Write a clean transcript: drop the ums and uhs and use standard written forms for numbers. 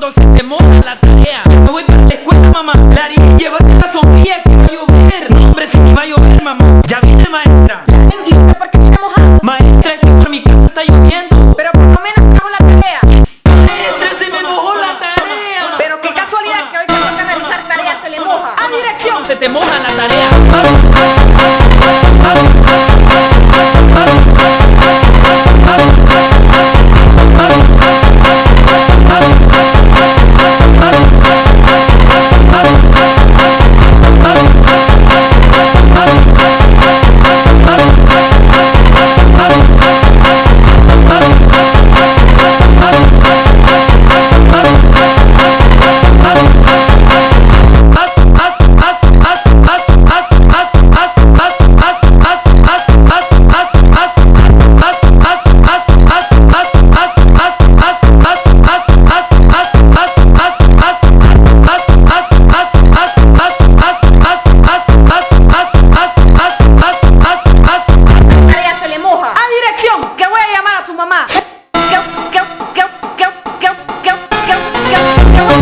cuando se te moja la tarea. Me voy para la escuela, mamá. Larry, llévate la sombrilla que va a llover. No, hombre, si va a llover, mamá. Ya viene, maestra. ¿Y usted por qué viene mojado? Maestra, es que por mi casa está lloviendo. Pero por lo menos hago la tarea. Maestra, se me mojó la tarea. Pero qué casualidad que hoy que toca realizar tareas se le moja. ¡A dirección! Se te moja la tarea. Que